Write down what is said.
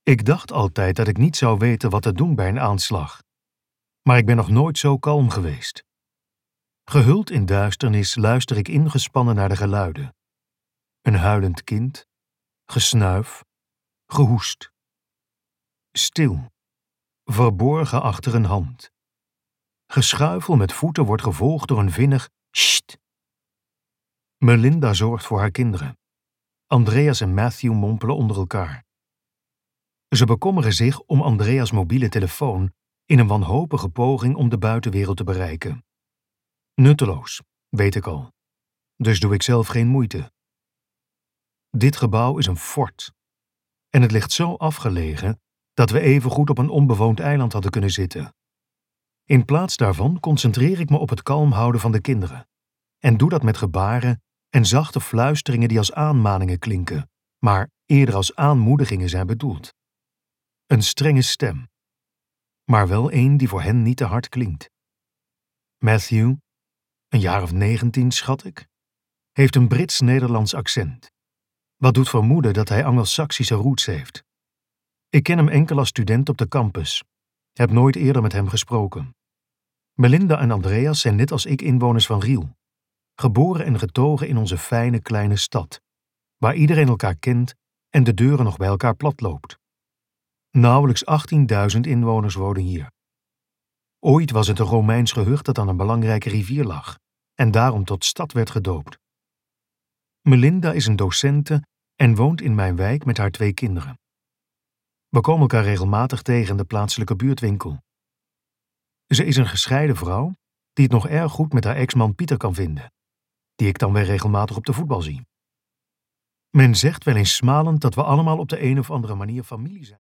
Ik dacht altijd dat ik niet zou weten wat te doen bij een aanslag. Maar ik ben nog nooit zo kalm geweest. Gehuld in duisternis luister ik ingespannen naar de geluiden. Een huilend kind, gesnuif, gehoest. Stil, verborgen achter een hand. Geschuifel met voeten wordt gevolgd door een vinnig sst. Melinda zorgt voor haar kinderen. Andreas en Matthew mompelen onder elkaar. Ze bekommeren zich om Andreas' mobiele telefoon in een wanhopige poging om de buitenwereld te bereiken. Nutteloos, weet ik al. Dus doe ik zelf geen moeite. Dit gebouw is een fort. En het ligt zo afgelegen dat we evengoed op een onbewoond eiland hadden kunnen zitten. In plaats daarvan concentreer ik me op het kalm houden van de kinderen. En doe dat met gebaren en zachte fluisteringen die als aanmaningen klinken, maar eerder als aanmoedigingen zijn bedoeld. Een strenge stem, maar wel een die voor hen niet te hard klinkt. Matthew, een jaar of 19 schat ik, heeft een Brits-Nederlands accent. Wat doet vermoeden dat hij Angelsaksische roots heeft. Ik ken hem enkel als student op de campus. Heb nooit eerder met hem gesproken. Melinda en Andreas zijn net als ik inwoners van Riel. Geboren en getogen in onze fijne kleine stad, waar iedereen elkaar kent en de deuren nog bij elkaar platloopt. Nauwelijks 18.000 inwoners wonen hier. Ooit was het een Romeins gehucht dat aan een belangrijke rivier lag en daarom tot stad werd gedoopt. Melinda is een docente en woont in mijn wijk met haar 2 kinderen. We komen elkaar regelmatig tegen in de plaatselijke buurtwinkel. Ze is een gescheiden vrouw die het nog erg goed met haar ex-man Pieter kan vinden, die ik dan weer regelmatig op de voetbal zie. Men zegt wel eens smalend dat we allemaal op de een of andere manier familie zijn.